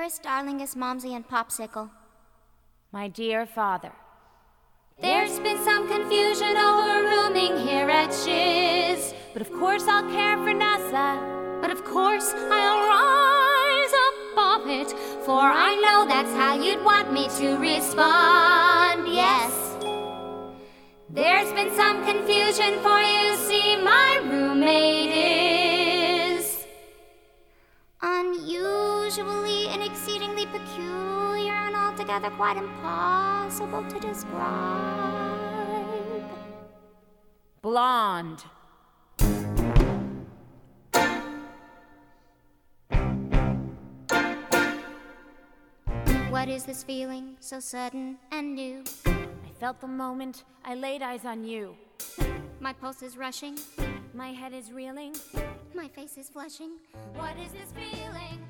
dearest, darlingest Momsy and Popsicle. My dear father. There's been some confusion over rooming here at Shiz. But of course I'll care for NASA. But of course I'll rise above it, for I know that's how you'd want me to respond, yes. There's been some confusion, for you see my roommate is unusually and exceedingly peculiar and altogether quite impossible to describe. Blonde. What is this feeling so sudden and new? I felt the moment I laid eyes on you. My pulse is rushing. My head is reeling. My face is flushing. What is this feeling?